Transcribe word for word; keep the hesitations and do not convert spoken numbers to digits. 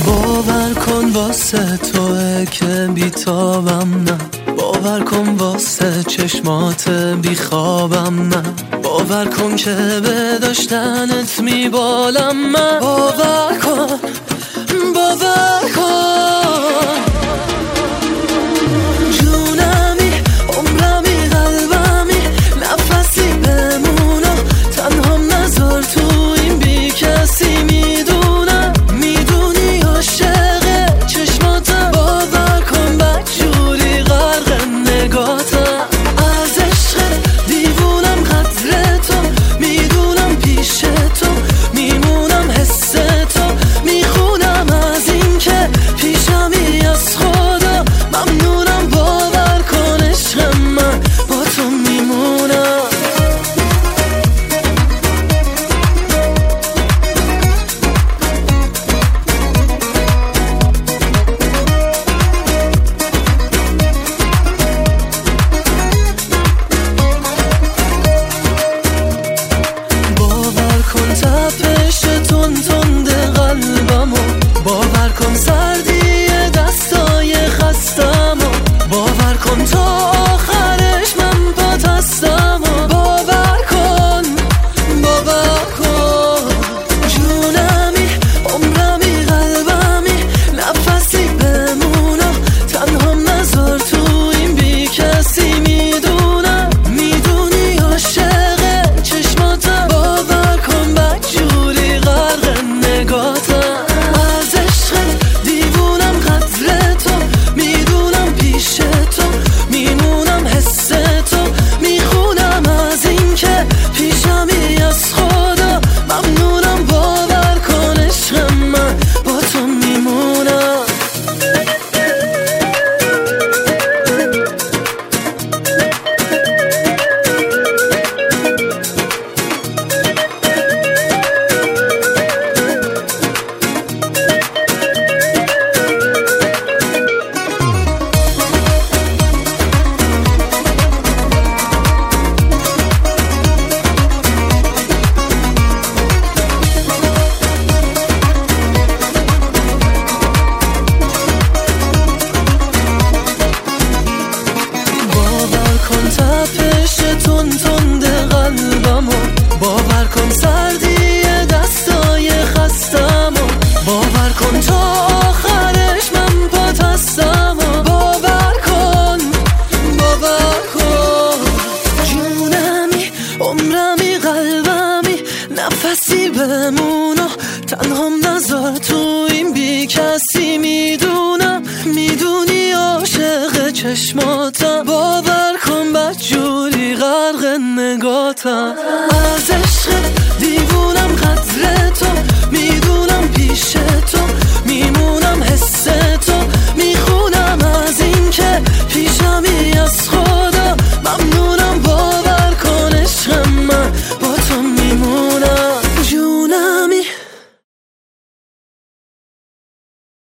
باور کن واسه توه که بیتابم نه، باور کن واسه چشمات بیخوابم نه، باور کن که به داشتنت میبالم من. باور کن باور کن جونمی عمرمی قلبمی نفسی بمونم تنهام نذار تو این بی کسی. میدونم میدونی عاشق چشماتم، باور کن بدجوری غرق نگاتم. از عشق دیوونم قدر تو میدونم، پیش تو میمونم حس تو میخونم از این که پیشمی از خدا ممنونم. باور کن عشق من با تو میمونم. باور کن تپش تون تند قلبمو، باور کن سردی دستای خستمو، باور کن تا آخرش من پات هستمو. باور کن باور کن جونمی عمرمی قلبمی نفسی بمونم تنهام نذار تو این بی کسی. میدونم میدونی عاشق چشماتم، باور کن بدجوری غرق نگاتم. از عشق دیوونم قدر تو میدونم، پیش تو میمونم حس تو میخونم از این که پیشمی از خدا ممنونم. باور کن عشق من با تو میمونم. باور کن تپش تون تند قلبمو، باور کن سردی دستای خستمو، باور کن تا آخرش من پات هستمو. باور کن باور کن جونمی عمرمی قلبمی نفسی بمونم تنهام نذار تو این بی کسی. میدونم میدونی عاشق چشماتم، باور کن بدجوری غرق نگاتم.